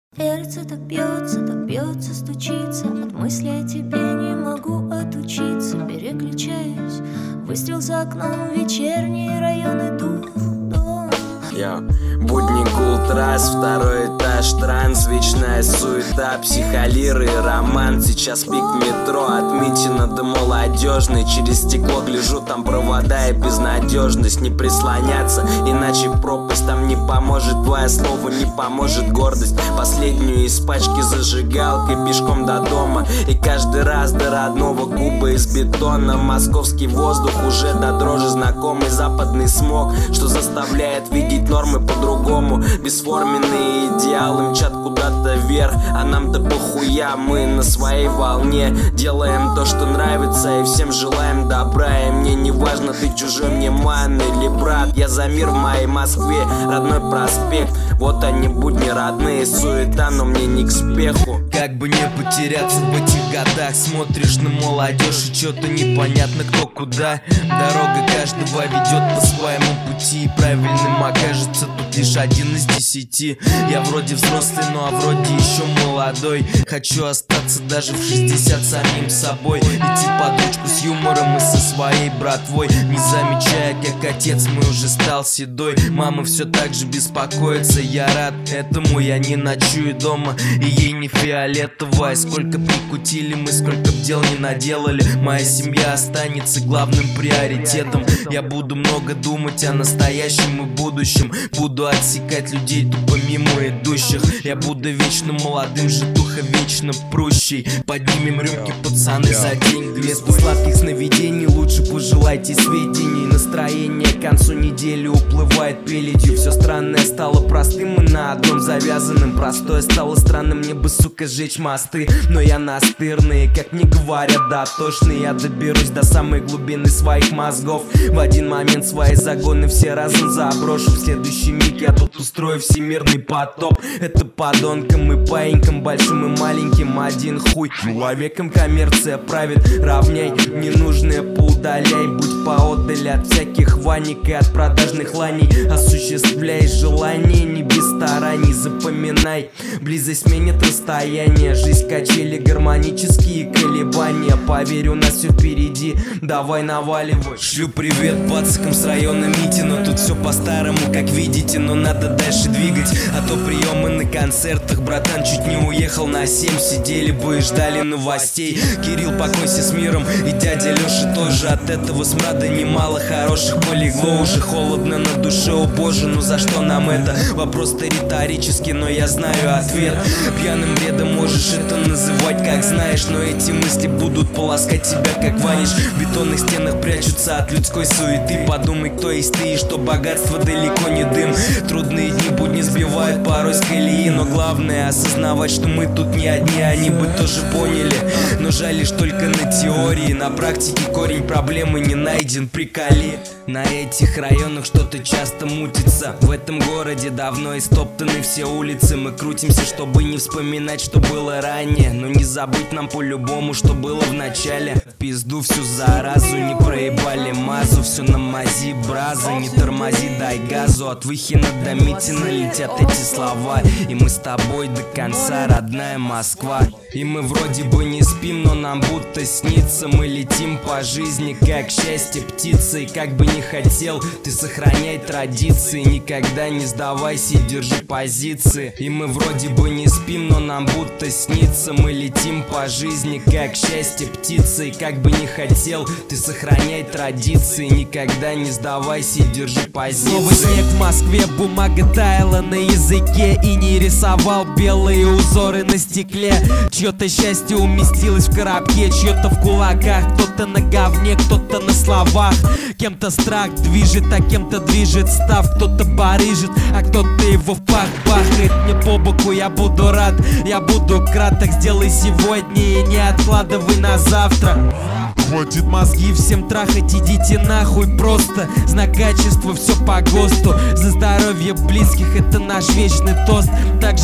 Сердце так бьется, стучится. От мысли о тебе не могу отучиться. Переключаюсь, выстрел за окном. Вечерние районы, дух дома. Будни Култрас, второй этаж, транс, вечная суета, психолиры и роман. Сейчас пик метро, отмечено до молодежной. Через стекло гляжу, там провода и безнадежность. Не прислоняться, иначе пропасть. Там не поможет твое слово, не поможет гордость. Последнюю из пачки зажигалкой пешком до дома. И каждый раз до родного куба из бетона. Московский воздух уже до дрожи знакомый. Западный смог, что заставляет видеть нормы по-другому. Бесформенные идеалы мчат куда-то вверх, а нам-то похуя. Мы на своей волне делаем то, что нравится, и всем желаем добра. И мне не важно, ты чужой мне ман или брат. Я за мир в моей Москве, родной проспект. Вот они будни родные, суета, но мне не к спеху. Как бы не потеряться в этих годах. Смотришь на молодежь и чё-то непонятно кто куда. Дорога каждого ведет по своему пути, и правильным окажется тут лишь 1 из 10. Я вроде взрослый, ну а вроде еще молодой. Хочу остаться даже в 60 самим собой. Идти под ручку с юмором и со своей братвой. Не замечая, как отец мой уже стал седой. Мама все так же беспокоится, я рад этому. Я не ночую дома, и ей не фиолетово. Сколько прикутили мы, сколько б дел не наделали. Моя семья останется главным приоритетом. Я буду много думать о настоящем и будущем. Буду отсекать людей тупо мимо идущих. Я буду вечно молодым, житуха вечно прущей. Поднимем рюмки, пацаны, за деньги. Вместо сладких сновидений лучше пожелайте сведений. Настроение к концу недели уплывает пеледью. Все странное стало простым и на одном завязанным. Простое стало странным, мне бы, сука, сжечь мосты. Но я настырный, как мне говорят, дотошный. Я доберусь до самой глубины своих мозгов. В один момент свои загоны все разом заброшу. В следующий миг я тут устрою всемирный потоп. Это подонкам и паинькам, большим и маленьким один хуй. Человеком коммерция правит, равняй ненужное поудаляй. Будь поодаль от всяких ваник и от продажных ланей. Осуществляй желание не без стараний. Запоминай, близость менит расстояние. Жизнь качели, гармонические колебания. Поверь, у нас все впереди, давай наваливай. Шлю привет пацакам с района Митино. Тут все по-старому, как видите, но надо дальше двигать. А то приемы на концертах, братан, чуть не уехал на 7. Сидели бы и ждали новостей. Кирилл, покойся с миром, и дядя Леша тоже. От этого смрада немало хороших полегло. Уже холодно на душе, о боже, ну за что нам это? Вопрос-то риторический, но я знаю ответ. Пьяным бредом можешь это называть как знаешь, но эти мысли будут полоскать тебя как ваниш. В бетонных стенах прячутся от людской суеты. Подумай, кто есть ты, и что богатство далеко не дым. Трудные дни будни сбивают порой с колеи, но главное осознавать, что мы тут не одни. Они бы тоже поняли, но жаль лишь только на теории. На практике корень проблемы не найден, приколи. На этих районах что-то часто мутится. В этом городе давно истоптаны все улицы. Мы крутимся, чтобы не вспоминать, что было ранее. Но не забыть нам по-любому, что было в начале. В пизду всю заразу, не проебали мазу. Все на мази, браза, не тормози, дай газу. От Выхина до Митина летят эти слова. И мы с тобой до конца, родная Москва. И мы вроде бы не спим, но нам будто снится. Мы летим по жизни, как счастье птицы. И как бы не хотел, ты сохраняй традиции. Никогда не сдавайся и держи позиции. И мы вроде бы не спим, но нам будто снится. Мы летим по жизни, как счастье птицы. И как бы не хотел, ты сохраняй традиции. Никогда не сдавайся и держи позиции. Снова снег в Москве, бумага таяла на языке. И не рисовал белые узоры на стекле. Чье-то счастье уместилось в коробке, чье-то в кулаках. Кто-то на говне, кто-то на словах. Кем-то страх движет, а кем-то движет став. Кто-то барыжит, а кто-то его в пах бахает. Мне по боку, я буду рад, я буду краток. Сделай сегодня и не откладывай на завтра. Хватит мозги всем трахать, идите нахуй просто. Знак качества, все по ГОСТу. За здоровье близких, это наш вечный тост. Также за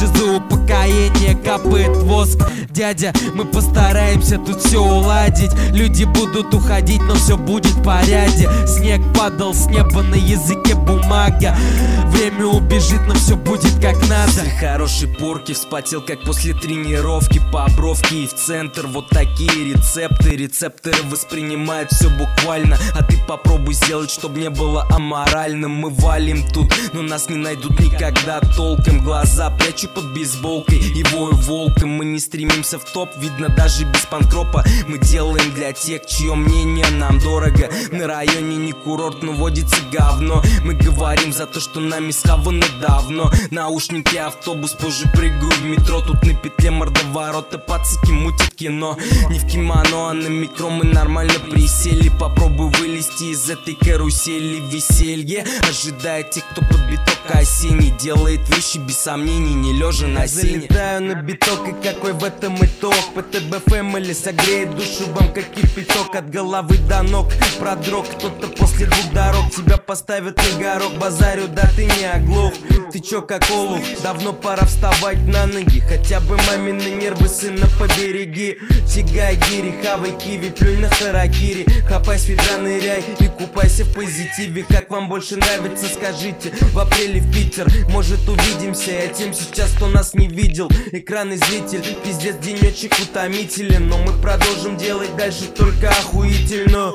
успокоение, капает воск. Дядя, мы постараемся тут все уладить. Люди будут уходить, но все будет в порядке. Снег падал с неба, на языке бумага. Время убежит, но все будет как надо. После хорошей порки вспотел, как после тренировки. По бровке и в центр, вот такие рецепты. Рецепторы воспринимают все буквально. А ты попробуй сделать, чтобы не было аморальным. Мы валим тут, но нас не найдут никогда толком. Глаза прячу под бейсболкой и вою волком. Мы не стремимся в топ, видно даже без панкропа. Мы делаем для тех, чье мнение нам дорого. На районе не курорт, но водится говно. Мы говорим за то, что нами схавано давно. Наушники, автобус, позже прыгаю в метро. Тут на петле мордоворота, пацики мутят кино. Не в кимоно, а на микро мы нормально присели. Попробуй вылезти из этой карусели. Веселье ожидает тех, кто под биток осенний. Делает вещи без сомнений, не лежа на сене. Залетаю на биток, и какой в этом итог? ПТБ Family согреет душу вам, как кипяток. От головы до ног продрог кто-то после двух дорог. Тебя поставят на горох, базарю, да ты не оглох. Ты чё как олух, давно пора вставать на ноги. Хотя бы мамины нервы, сына, побереги. Тягай гири, хавай киви, плюнь на харакири. Хапай с ведра, ныряй и купайся в позитиве. Как вам больше нравится, скажите. В апреле в Питер, может увидимся. Я тем сейчас, кто нас не видел. Экранный зритель, пиздец, денечек утомителен. Но мы продолжим делать дальше только охуительно.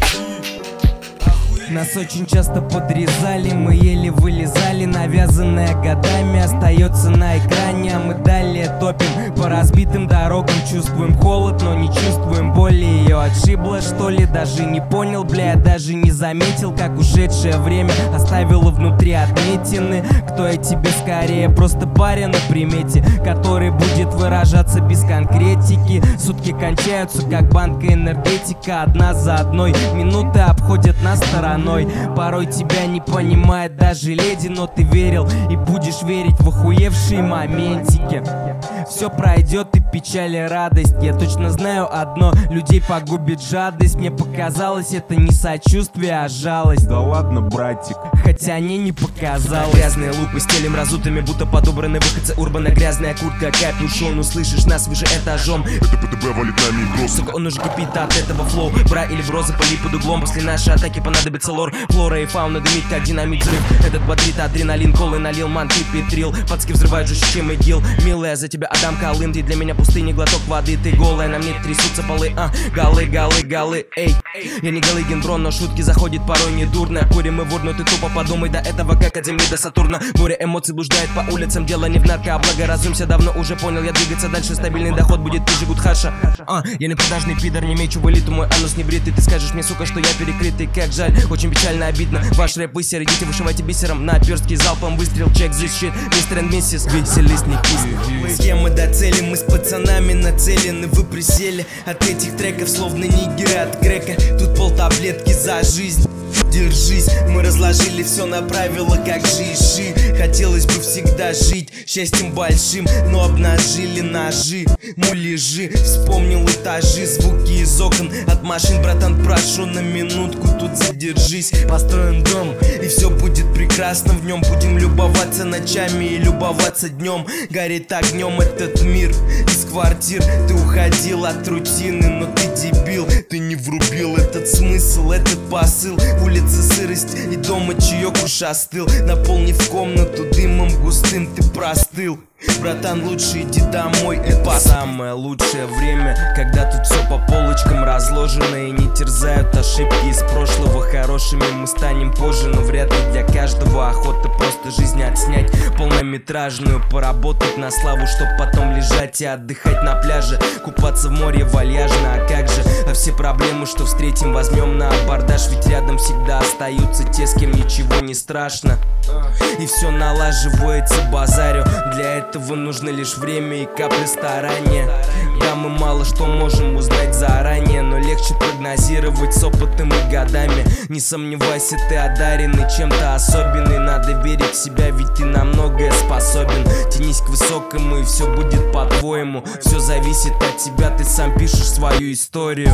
Нас очень часто подрезали, мы еле вылезали. Навязанное годами остается на экране. А мы далее топим по разбитым дорогам. Чувствуем холод, но не чувствуем боли. Ее отшибло, что ли, даже не понял, бля. Я даже не заметил, как ушедшее время оставило внутри отметины. Кто я тебе скорее, просто парень на примете, который будет выражаться без конкретики. Сутки кончаются, как банка энергетика. Одна за одной, минуты обходят нас стороной. Порой тебя не понимает даже леди, но ты верил и будешь верить в охуевшие моментики. Все пройдет, и печаль, и радость. Я точно знаю одно, людей погубит жадность. Мне показалось, это не сочувствие, а жалость. Да ладно, братик. Хотя не показалось. Грязные лупы стелем разутыми, будто подобраны выходцы урбана. Грязная куртка, капюшон, услышишь нас выше этажом. Это ПТБ валит на микро. Сука, он уже кипит от этого флоу. Бра или в розы, поли под углом. После нашей атаки понадобится лор. Флора и фауна дымит, как динамит взрыв. Этот бодрит адреналин, колы налил, манты петрил. Пацки взрывают жестче, чем ИГИЛ. Милая, за тебя отдам Колым. Ты для меня пустыня, глоток воды. Ты голая, на мне трясутся полы. Голы, голы, голы, эй. Я не Галыгин Брон, но шутки заходят порой недурно. Курим мы вор, но ты тупо подумай до этого, как от земли до Сатурна. Море эмоций блуждает по улицам, дело не в нарко, а благоразумься. Давно уже понял, я двигаться дальше, стабильный доход будет пизже Гудхаша. Я не продажный пидор, не мечу в элиту, мой анус не бритый. Ты скажешь мне, сука, что я перекрытый, как жаль, очень печально, обидно. Ваш рэп вы сердите, вышивайте бисером. На перстке залпом выстрел, check this shit, мистер and миссис. Веселись, не кисни. Схемы до цели, мы с пацанами нацелены. Вы присели от этих треков, словно нигеры от грека. Тут полтаблетки за жизнь. Держись, мы разложили все на правила, как жиши. Хотелось бы всегда жить счастьем большим, но обнажили ножи, муляжи. Вспомнил этажи, звуки из окон от машин. Братан, прошу на минутку, тут задержись. Построим дом, и все будет прекрасно. В нем будем любоваться ночами и любоваться днем. Горит огнем этот мир из квартир. Ты уходил от рутины, но ты дебил. Ты не врубил этот смысл, этот посыл. Улица сырость и дома чаек уж остыл. Наполнив комнату дымом густым, ты простыл. Братан, лучше иди домой, это самое лучшее время, когда тут все по полочкам разложено и не терзают ошибки из прошлого. Хорошими мы станем позже, но вряд ли для каждого охота просто жизнь отснять полнометражную, поработать на славу, чтоб потом лежать и отдыхать на пляже, купаться в море вальяжно. А как же, а все проблемы, что встретим, возьмем на абордаж. Ведь рядом всегда остаются те, с кем ничего не страшно. И все налаживается, базарю. Для этого нужно лишь время и капля старания. Да, мы мало что можем узнать заранее, но легче прогнозировать с опытом и годами. Не сомневайся, ты одаренный чем-то особенный. Надо верить в себя, ведь ты на многое способен. Тянись к высокому, и все будет по-твоему. Все зависит от тебя, ты сам пишешь свою историю.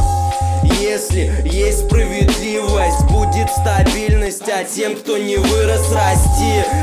Если есть справедливость, будет стабильность. А тем, кто не вырос, расти. Пей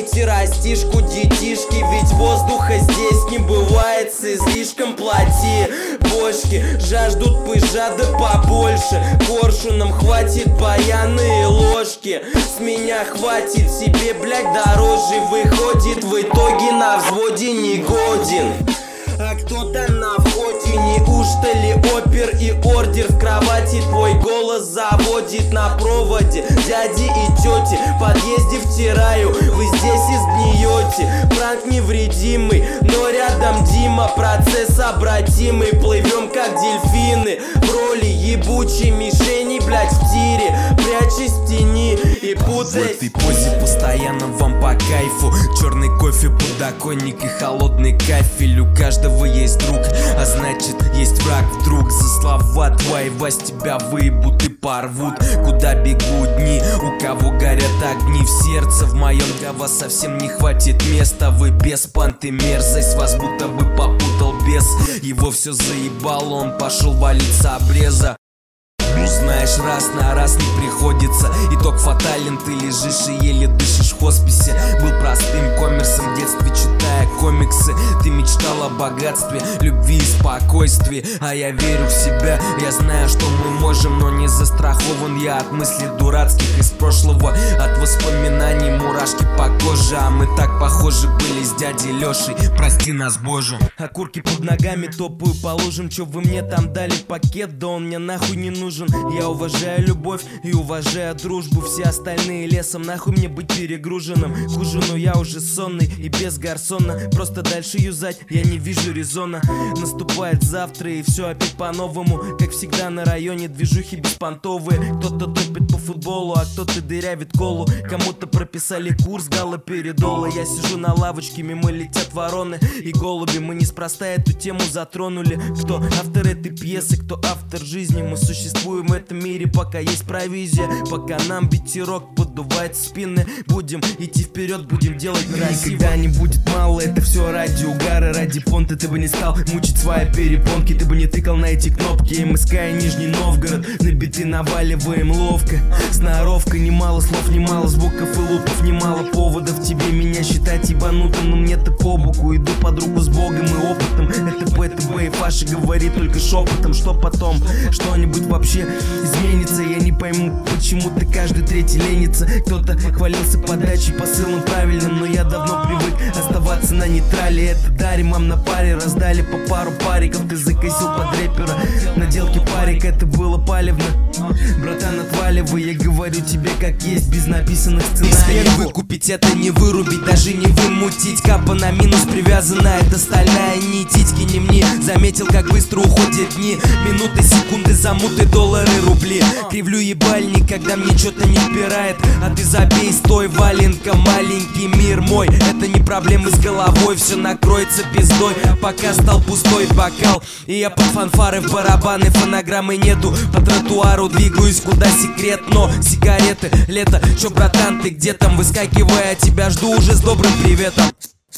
Помните растишку, детишки, ведь воздуха здесь не бывает с излишком. Плати бочки, жаждут пыжа да побольше. Коршуном хватит баяны и ложки. С меня хватит, себе, блядь, дороже. Выходит в итоге на взводе не годен. А кто-то на входе, неужто ли опер и ордер? В кровати твой голос заводит на проводе. Дяди и тети в подъезде втираю, вы здесь изгниете. Пранк невредимый, но рядом Дима. Процесс обратимый, плывем как дельфины. В роли ебучей мишени, блять, в тире. Прячась в тени и путаясь. В этой позе постоянно вам по кайфу. Черный кофе, подоконник и холодный кафель. У каждого есть друг, а значит есть враг. Вдруг за слова твои вас тебя выебут и порвут. Куда бегут дни, у кого горят огни в сердце. В моем для вас совсем не хватит места. Вы беспонты, мерзость, вас будто бы попутал бес. Его все заебало, он пошел валиться обреза. Ну знаешь, раз на раз не приходится. Итог фатален, ты лежишь и еле дышишь в хосписе. Был простым коммерсом в детстве, читая комиксы. Ты мечтал о богатстве, любви и спокойствии. А я верю в себя, я знаю, что мы можем, но не застрахован я от мыслей дурацких из прошлого. От воспоминаний мурашки по коже. А мы так похожи были с дядей Лешей, прости нас, Боже. Окурки под ногами топаю по лужам. Чё вы мне там дали пакет, да он мне нахуй не нужен. Я уважаю любовь и уважаю дружбу. Все остальные лесом, нахуй мне быть перегруженным. К ужину я уже сонный и без гарсона. Просто дальше юзать я не вижу резона. Наступает завтра и все опять по-новому. Как всегда на районе движухи беспонтовые. Кто-то топит по футболу, а кто-то дырявит колу. Кому-то прописали курс галоперидола. Я сижу на лавочке, мимо летят вороны и голуби. Мы неспроста эту тему затронули. Кто автор этой пьесы, кто автор жизни. Мы существуем в этом мире, пока есть провизия. Пока нам ветерок поддувает спины. Будем идти вперед, будем делать красиво. Никогда не будет мало, это все ради угара, ради понта. Ты бы не стал мучить свои перепонки, ты бы не тыкал на эти кнопки. МСК и Нижний Новгород, на биты наваливаем ловко. Сноровка, немало слов, немало звуков и лупов, немало поводов тебе меня считать ебанутым. Но мне-то по боку, иду под руку с Богом и опытом. Это ПТБ и Фаша говорит только шепотом. Что потом, что-нибудь вообще изменится. Я не пойму, почему ты каждый третий ленится. Кто-то хвалился подачей, посылом правильным, но я давно привык оставаться на нейтрале. Это дарим вам на паре, раздали по пару париков. Ты закосил под рэпера, наделки парик, это было палевно. Братан, отваливай, я говорю тебе как есть, без написанных сценариев. Выкупить это не вырубить, даже не вымутить. Капа на минус привязана, это стальная нить. Титьки не мне, заметил, как быстро уходят дни. Минуты, секунды, замуты, доллары, рубли. Кривлю ебальник, когда мне что-то не впирает. А ты забей, стой, валенка, маленький мир мой. Это не проблемы с головой, все накроется пиздой. Пока стал пустой бокал, и я под фанфары в барабаны. Фонограммы нету, по тротуару двигаюсь, куда секрет. Но сигареты, лето, чё, братан, ты где там? Выскакивая, тебя жду уже с добрым приветом.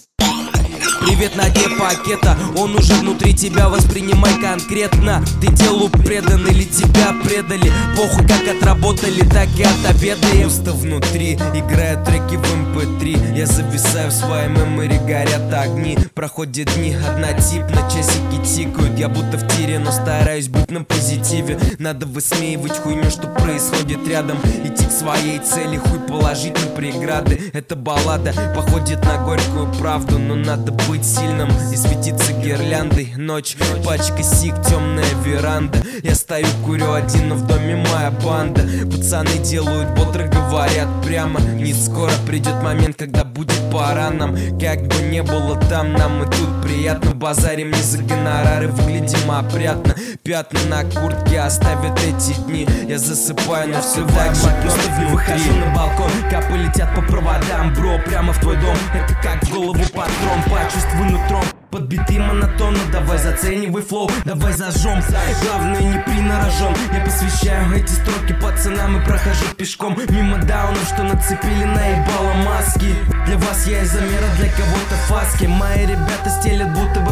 Привет на дне пакета, он уже внутри тебя, воспринимай конкретно. Ты делу предан или тебя предали, похуй как отработали, так и отобедаем. Пусто внутри, играют треки в MP3. Я зависаю в своей мемори, горят огни. Проходят дни, однотипно, часики тикают. Я будто в тире, но стараюсь быть на позитиве. Надо высмеивать хуйню, что происходит рядом. Идти к своей цели, хуй положить на преграды. Это баллада, походит на горькую правду, но надо быть сильным и светиться гирляндой. Ночь, пачка сик, темная веранда. Я стою, курю один, но в доме моя банда. Пацаны делают бодро, говорят прямо. Не скоро придет момент, когда будет пора нам. Как бы не было там, нам и тут приятно. Базарим не за гонорары, выглядим опрятно. Пятна на куртке оставят эти дни. Я засыпаю, но все так же просто внутри. Выхожу на балкон, капы летят по проводам, бро, прямо в твой дом. Это как в голову патрон, почувствуй нутром. Подбитый монотонно, давай заценивай флоу, давай зажжем. Главное не принарожен. Я посвящаю эти строки пацанам и прохожу пешком мимо даунов, что нацепили наебало маски. Для вас я из-за мира, для кого-то фаски. Мои ребята стелят будто бы в сказке.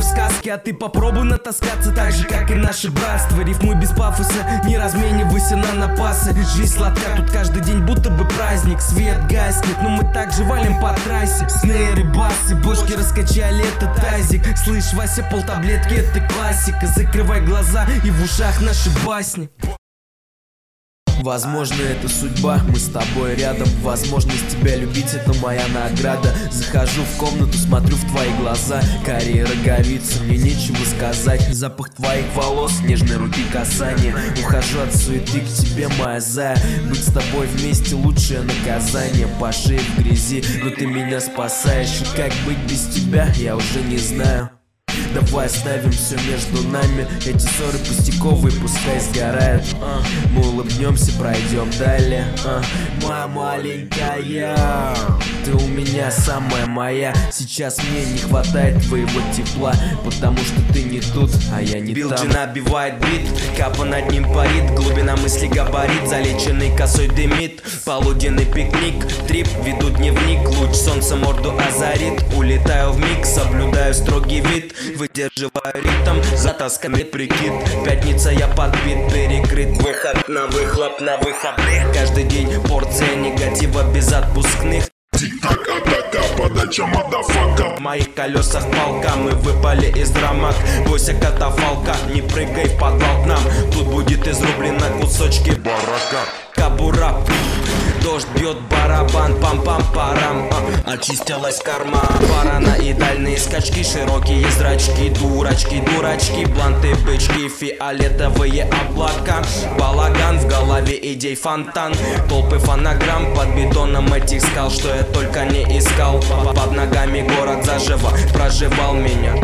ложки, а ты попробуй натаскаться так же, как и наше братство. Рифмуй без пафоса, не разменивайся на напасы. Жизнь сладка, тут каждый день будто бы праздник. Свет гаснет, но мы также валим по трассе. Снейры, басы, бошки раскачали этот тазик. Слышь, Вася, полтаблетки, это классика. Закрывай глаза, и в ушах наши басни. Возможно, это судьба, мы с тобой рядом. Возможность тебя любить, это моя награда. Захожу в комнату, смотрю в твои глаза. Карие роговицы, мне нечего сказать. Запах твоих волос, нежные руки касания. Ухожу от суеты к тебе, моя зая. Быть с тобой вместе лучшее наказание. По шее в грязи, но ты меня спасаешь. И как быть без тебя, я уже не знаю. Давай оставим все между нами. Эти ссоры пустяковые, пускай сгорают. Мы улыбнемся, пройдем далее. Моя маленькая, ты у меня самая моя. Сейчас мне не хватает твоего тепла, потому что ты не тут, а я не там. Билджи набивает бит, капа над ним парит. Глубина мысли габарит, залеченный косой дымит. Полуденный пикник, трип, веду дневник. Луч солнца морду озарит. Улетаю в миг, соблюдаю строгий вид. Выдерживаю ритм, затасканный прикид. Пятница, я подбит, перекрыт. Выход на выхлоп, на выходных. Каждый день порция негатива без отпускных. Тик-так, атака, подача, мадафака. В моих колесах палка, мы выпали из рамок. Бойся катафалка, не прыгай в подвал к нам. Тут будет изрублено кусочки барака. Кабура, дождь бьет барабан, пам-пам-парам. Очистилась карма, параноидальные скачки. Широкие зрачки, дурачки, дурачки. Бланты, бычки, фиолетовые облака. Балаган, в голове идей фонтан. Толпы фонограмм под бетоном этих скал. Что я только не искал. Под ногами город заживо проживал меня.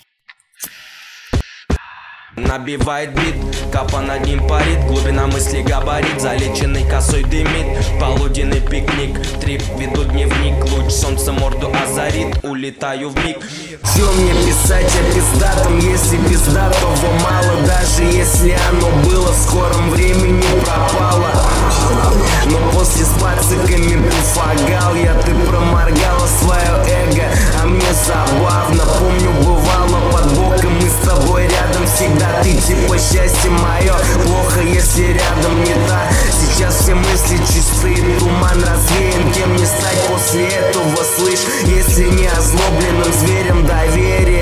Набивает бит, капа над ним парит. Глубина мысли габарит, залеченный косой дымит. Полуденный пикник, трип, веду дневник. Луч солнца морду озарит, улетаю в миг. Чё мне писать о пиздатом, если пиздатого мало? Даже если оно было, в скором времени пропало. Но после с пациками пофагал я, ты проморгала свое эго, а мне забавно. Помню, бывало под боком, мы с тобой рядом всегда. Ты типа счастье мое, плохо если рядом не та. Сейчас все мысли чистые, туман развеян. Кем не стать после этого, слышь, если не озлобленным зверем доверие?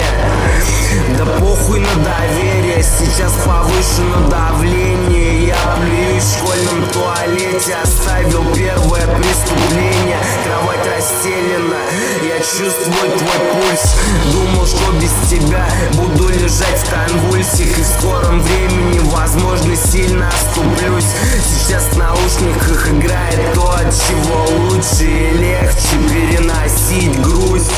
Да похуй на доверие, сейчас повышено давление. Я плююсь в школьном туалете, оставил первое преступление. Кровать расстелена, я чувствую твой пульс. Думал, что без тебя буду лежать в конвульсиях. И в скором времени, возможно, сильно оступлюсь. Сейчас в наушниках играет то, от чего лучше и легче переносить грусть.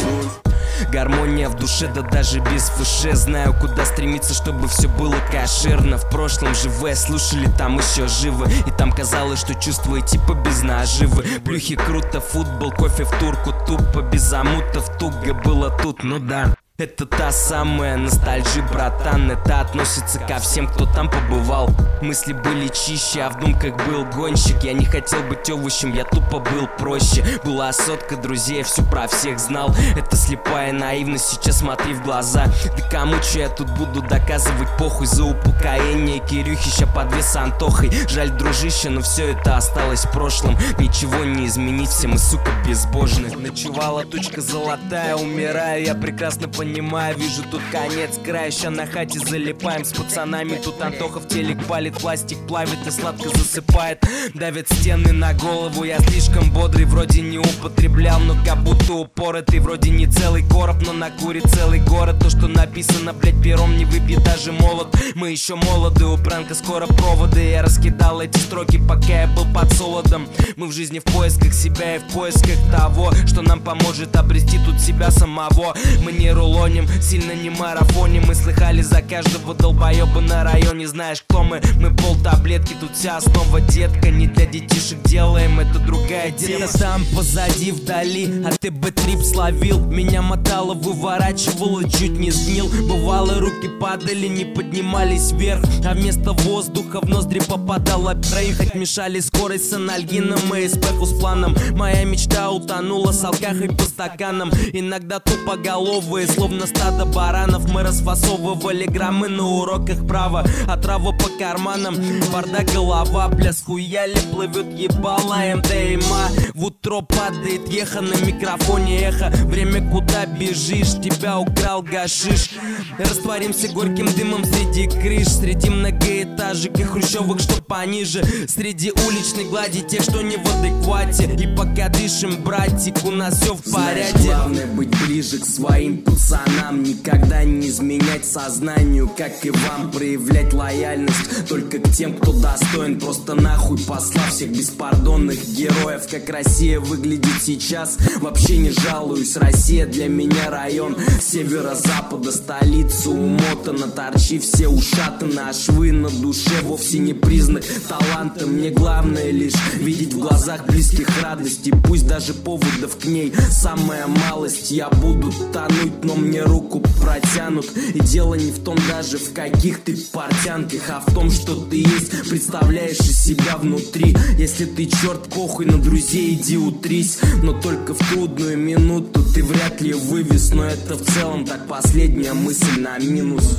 Гармония в душе, да даже без фуше. Знаю, куда стремиться, чтобы все было кошерно. В прошлом живые слушали, там еще живы. И там казалось, что чувствую типа без наживы. Плюхи круто, футбол, кофе в турку. Тупо, без замутов, туго было тут, ну да. Это та самая ностальжи, братан. Это относится ко всем, кто там побывал. Мысли были чище, а в думках был гонщик. Я не хотел быть овощем, я тупо был проще. Была сотка друзей, все про всех знал. Это слепая наивность, сейчас смотри в глаза. Да кому че я тут буду доказывать, похуй. За упокоение Кирюхи, ща подвес с Антохой. Жаль, дружище, но все это осталось в прошлом. Ничего не изменить, все мы, сука, безбожны. Ночевала тучка золотая, умираю, я прекрасно понимаю. Вижу тут конец края, ща на хате залипаем с пацанами. Тут Антоха в телек палит, пластик плавит и сладко засыпает. Давят стены на голову, я слишком бодрый. Вроде не употреблял, но как будто упоротый. Вроде не целый короб, но на куре целый город. То, что написано, блять, пером не выбьет даже молот. Мы еще молоды, у пранка скоро проводы. Я раскидал эти строки, пока я был под солодом. Мы в жизни в поисках себя и в поисках того, что нам поможет обрести тут себя самого. Мы не рулоним, сильно не марафоним. Мы слыхали за каждого долбоеба на районе. Знаешь, кто мы? Мы полтаблетки, тут вся основа, детка. Не для детишек делаем, это другая тема. Где-то там позади вдали, а ты бы трип словил. Меня мотало, выворачивало, чуть не теснил. Бывало, руки падали, не поднимались вверх, а вместо воздуха в ноздри попадало проехать. Мешали скорость с анальгином и эспеху с планом. Моя мечта утонула с алкахой по стаканам. Иногда тупоголовые, словно стадо баранов, мы расфасовывали граммы на уроках права. Отрава по карманам, бардак, голова, пляс, хуяли, плывет ебало МДМА. В утро падает еха, на микрофоне эхо. Время, куда бежишь, тебя украл гашиш. Растворимся горьким дымом среди крыш, среди многоэтажек и хрущевок, что пониже, среди уличной глади тех, что не в адеквате. И пока дышим, братик, у нас все в порядке. Знаешь, главное быть ближе к своим пацанам, никогда не изменять сознанию, как и вам, проявлять лояльность только к тем, кто достоин. Просто нахуй послав всех беспардонных героев. Как Россия выглядит сейчас, вообще не жалуюсь. Россия для меня район северо-запада, столица умотана, торчи все ушатаны, а швы на душе вовсе не признак таланта. Мне главное лишь видеть в глазах близких радость, и пусть даже поводов к ней самая малость. Я буду тонуть, но мне руку протянут, и дело не в том даже в каких ты портянках, а в том, что ты есть, представляешь из себя внутри. Если ты черт, похуй на друзей, иди утрись, но только в трудную минуту ты вряд ли вывез. Но это в целом так последняя мысль на минус.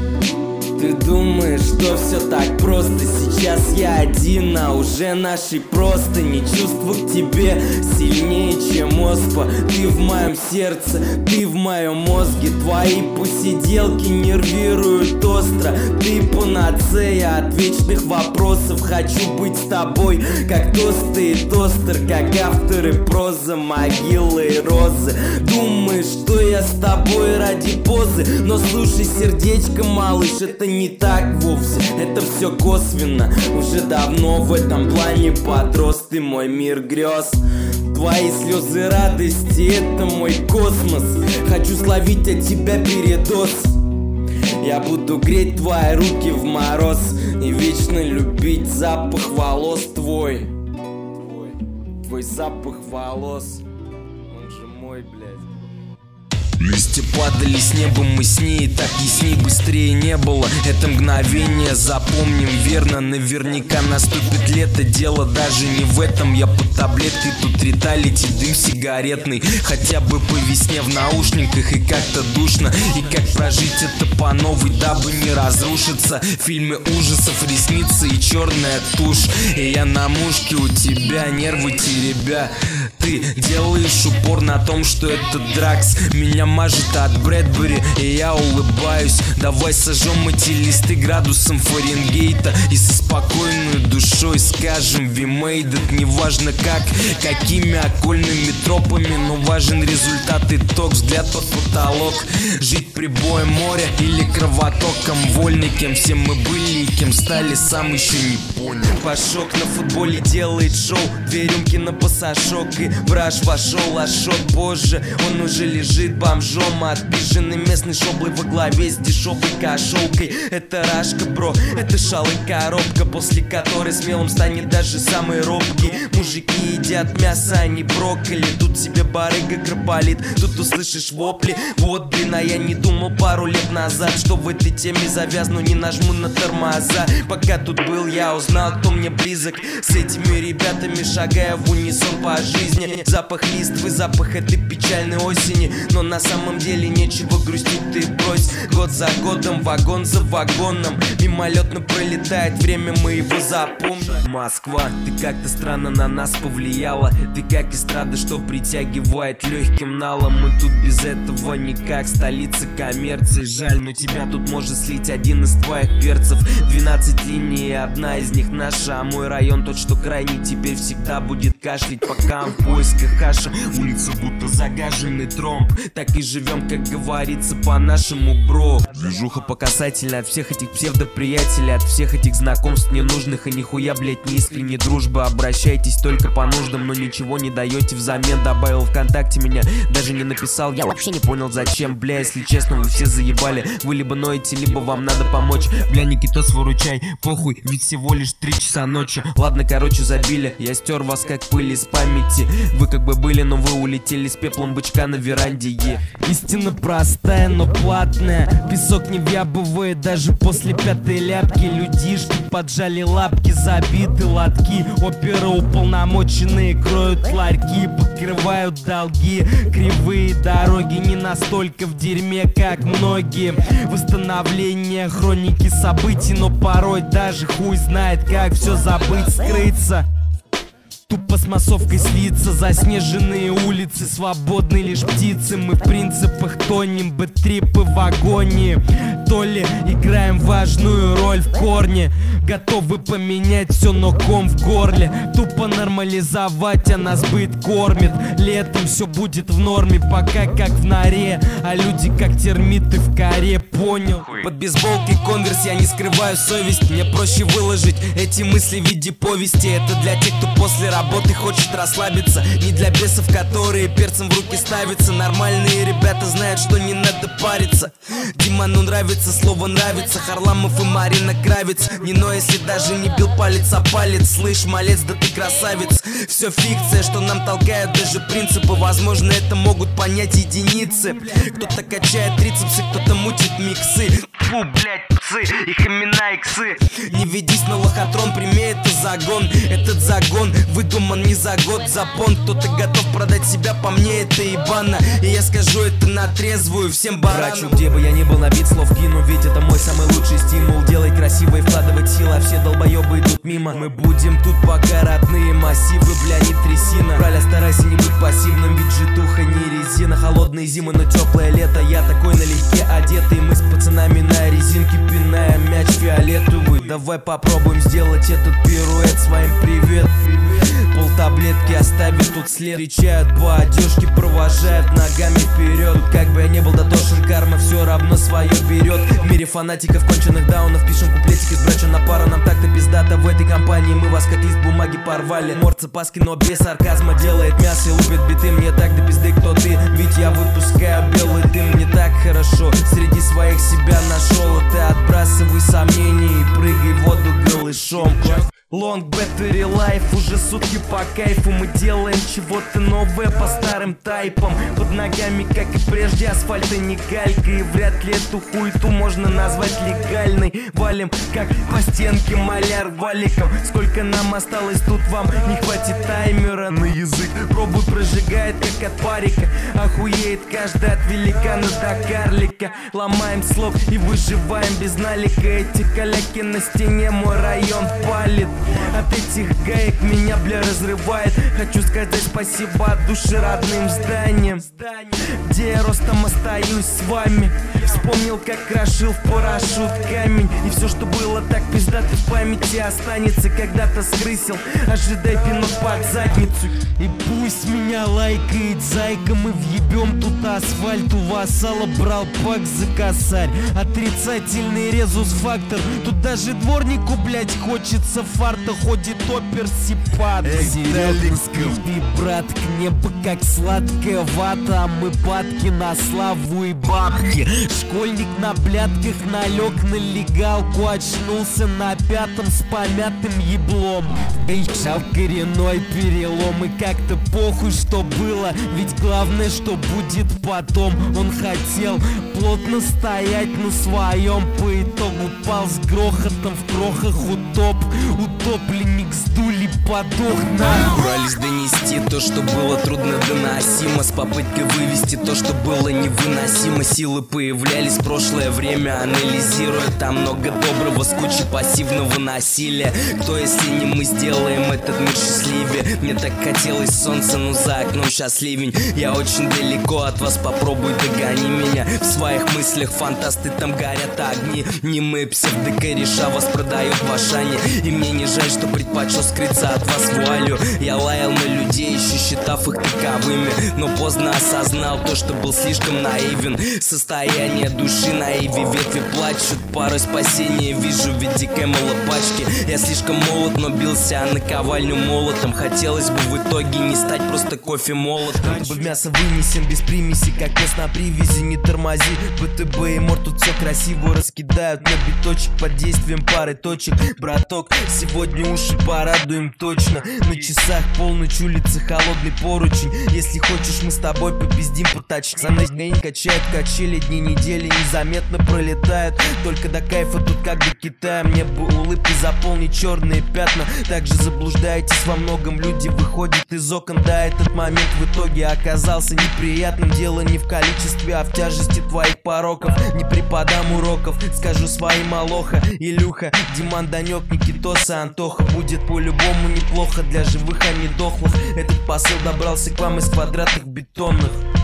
Ты думаешь, что все так просто? Сейчас я один, а уже наши просто не чувства к тебе сильнее, чем оспа. Ты в моем сердце, ты в моем мозге. Твои посиделки нервируют остро. Ты панацея от вечных вопросов. Хочу быть с тобой, как тосты и тостер, как авторы проза, могилы и розы. Думаешь, что я с тобой ради позы? Но слушай, сердечко, малыш, это не так вовсе, это все косвенно. Уже давно в этом плане подрос ты, мой мир грез. Твои слезы радости, это мой космос. Хочу словить от тебя передоз. Я буду греть твои руки в мороз и вечно любить запах волос твой. Твой запах волос, он же мой, блядь. Листья падали с неба, мы с ней, так ясней быстрее не было. Это мгновение запомним верно, наверняка наступит лето. Дело даже не в этом, я под таблеткой, тут реталити, дым сигаретный. Хотя бы по весне в наушниках, и как-то душно. И как прожить это по новой, дабы не разрушиться. Фильмы ужасов, ресницы и черная тушь. И я на мушке у тебя, нервы теребя. Ты делаешь упор на том, что это дракс. Меня мажет от Брэдбери, и я улыбаюсь. Давай сожжем эти листы градусом Фаренгейта и со спокойной душой скажем we made it. Неважно как, какими окольными тропами, но важен результат, итог, взгляд под потолок. Жить прибоем моря или кровотоком вольный. Кем все мы были и кем стали, сам еще не понял. Пашок на футболе делает шоу, две рюмки на пасашок, и враж вошел, а шот позже. Он уже лежит бомжом, отбиженный местный шоблой во главе с дешевой кошелкой. Это рашка, бро, это шалая коробка, после которой смелым станет даже самый робкий. Мужики едят мясо, а не брокколи. Тут себе барыга крополит, тут услышишь вопли. Вот, блин, а я не думал пару лет назад, что в этой теме завязну, не нажму на тормоза. Пока тут был, я узнал, кто мне близок. С этими ребятами шагая в унисон по жизни. Запах листвы, запах этой печальной осени. Но на самом деле нечего грустить, ты брось. Год за годом, вагон за вагоном, мимолетно пролетает время, мы его запомним. Москва, ты как-то странно на нас повлияла. Ты как эстрада, что притягивает легким налом. Мы тут без этого никак, столица коммерции. Жаль, но тебя тут может слить один из твоих перцев. 12 линий, одна из них наша. А мой район тот, что крайний, теперь всегда будет кашлять, пока он в поисках хаша. Улица будто загаженный тромб. Так и живем, как говорится, по-нашему, бро. Воу. Движуха по касательной от всех этих псевдоприятелей, от всех этих знакомств ненужных и нихуя, блять, неискренней дружбы. Обращайтесь только по нуждам, но ничего не даете взамен. Добавил ВКонтакте, меня даже не написал, я вообще не понял зачем. Бля, если честно, вы все заебали. Вы либо ноете, либо вам надо помочь. Бля, Никитос, выручай, похуй, ведь всего лишь 3 часа ночи. Ладно, короче, забили, я стер вас как пыль из памяти. Вы как бы были, но вы улетели с пеплом бычка на веранде. Истина простая, но платная. Песок не въябывает даже после 5-й ляпки. Людишки поджали лапки, забиты лотки. Оперы уполномоченные кроют ларьки, покрывают долги. Кривые дороги не настолько в дерьме, как многие. Восстановление хроники событий, но порой даже хуй знает, как все забыть, скрыться. Тупо с массовкой слиться, заснеженные улицы, свободны лишь птицы. Мы в принципах тонем, бэт-трипы в агонии. То ли играем важную роль в корне, готовы поменять все, но ком в горле. Тупо нормализовать, а нас быт кормит. Летом все будет в норме, пока как в норе, а люди как термиты в коре, понял? Под бейсболкой конверс я не скрываю совесть. Мне проще выложить эти мысли в виде повести. Это для тех, кто после работы хочет расслабиться, не для бесов, которые перцем в руки ставятся. Нормальные ребята знают, что не надо париться. Диману нравится слово нравится, Харламов и Марина Кравец. Не но если даже не бил палец о палец. Слышь, малец, да ты красавец. Все фикция, что нам толкают даже принципы. Возможно, это могут понять единицы. Кто-то качает трицепсы, кто-то мутит миксы. Фу, блять, псы, их имена иксы. Не ведись на лохотрон, прими это загон. Этот загон выдуман не за год, за понт. Кто-то готов продать себя, по мне это ебано. И я скажу это на трезвую всем баранам. Брачу, где бы я ни был, набит слов кину, ведь это мой самый лучший стимул. Делай красиво и вкладывать силы, а все долбоебы идут мимо. Мы будем тут пока родные массивы, бля, не трясина. Браля, старайся не быть пассивным, ведь житуха не резина. Холодные зимы, но теплое лето, я такой налегке одетый. Мы с пацанами на резинке пинаем мяч фиолетовый. Давай попробуем сделать этот пируэт своим привет. Полтаблетки оставит тут след. Встречают по одежке, провожают ногами вперед. Как бы я не был дотошен, карма все равно свое берет. В мире фанатиков, конченых даунов, пишем куплетики с брачом на пару. Нам так-то пиздато в этой компании, мы вас как лист бумаги порвали. Морцы паски, но без сарказма, делает мясо и лупит биты. Мне так до пизды, кто ты, ведь я выпускаю белый дым. Мне так хорошо, среди своих себя нашел. А ты отбрасывай сомнения и прыгай в воду голышом. Long battery life, уже сутки по кайфу. Мы делаем чего-то новое по старым тайпам. Под ногами, как и прежде, асфальта не галька. И вряд ли эту хуету можно назвать легальной. Валим, как по стенке маляр валиком. Сколько нам осталось, тут вам не хватит таймера. На язык пробуй, прожигает, как от парика. Охуеет каждый от великана до карлика. Ломаем слог и выживаем без налика. Эти каляки на стене мой район палит. От этих гаек меня, бля, разрывает. Хочу сказать спасибо от души родным зданиям, где я ростом остаюсь с вами. Вспомнил, как крошил в парашют камень. И все, что было так пиздато, в памяти останется. Когда-то скрысил, ожидай пинок под задницу. И пусть меня лайкает зайка, мы въебем тут асфальт. У вассала брал пак за косарь. Отрицательный резус-фактор. Тут даже дворнику, блять, хочется фарта. Ходит опер сипат. Серьезно, брат, к небу как сладкая вата. А мы падки на славу и бабки. Школьник на блядках налег на легалку. Очнулся на 5-м с помятым еблом. Ищал коренной перелом. И как-то похуй, что было, ведь главное, что будет потом. Он хотел плотно стоять на своем. По итогу пал с грохотом в крохах утоп. Утопленник сдули, подох на. Брались донести то, что было трудно доносимо, с попыткой вывести то, что было невыносимо. Силы появлялись в прошлое время, анализируя. Там много доброго с кучей пассивного насилия. Кто, если не мы, сделаем этот мир счастливее? Мне так хотелось солнца, но за окном сейчас ливень. Я очень далеко от вас, попробуй догони меня. В своих мыслях фантасты, там горят огни. Немые псевдокореша вас продают в Ашане. И мне не жаль, что предпочел скрыться от вас вуалью. Я лаял на людей, еще считав их таковыми, но поздно осознал то, что был слишком наивен. Состояние души на иве ветви плачут. Порой спасение вижу в виде Кэмела пачки. Я слишком молод, но бился на ковальню молотом. Хотелось бы в итоге не стать просто кофе-молотом. В мясо вынесен без примеси, как мясо на привязи. Не тормози, БТБ и мор, тут все красиво раскидают на биточек под действием пары точек. Браток, сегодня уши порадуем точно. На часах полночь, улицы, холодный поручень. Если хочешь, мы с тобой попиздим по тачке. За ночь день качает качели, дни недели незаметно пролетают. Только до кайфа тут как до Китая. Мне бы улыбкой заполнить черные пятна. Также заблуждаетесь во многом, люди выходят из окон. Да, этот момент в итоге оказался неприятным. Дело не в количестве, а в тяжести твоих пороков. Не преподам уроков, скажу своим алоха. Илюха, Диман, Данек, Никитоса, Антоха. Будет по-любому неплохо для живых, а не дохлых. Этот посыл добрался к вам из квадратных бетонных.